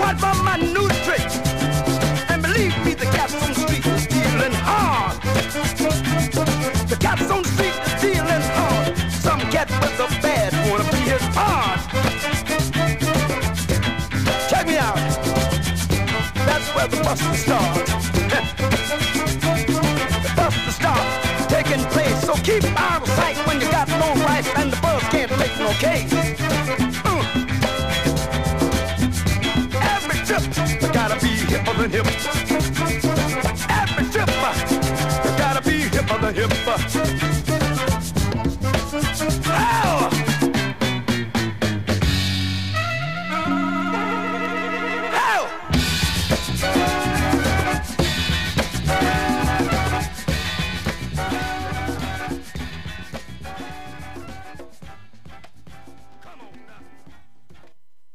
right from my new trick. And believe me, the cats on the street is dealing hard. The cats on the street is dealing hard. Some cat with a bad wanna be his hard. Check me out. That's where the bustin' starts. The bustin' starts taking place. So keep out of sight when you got no rights and the buzz can't make no case. Every trip, you gotta be hipper than hip. Every trip, you gotta be hipper than hip.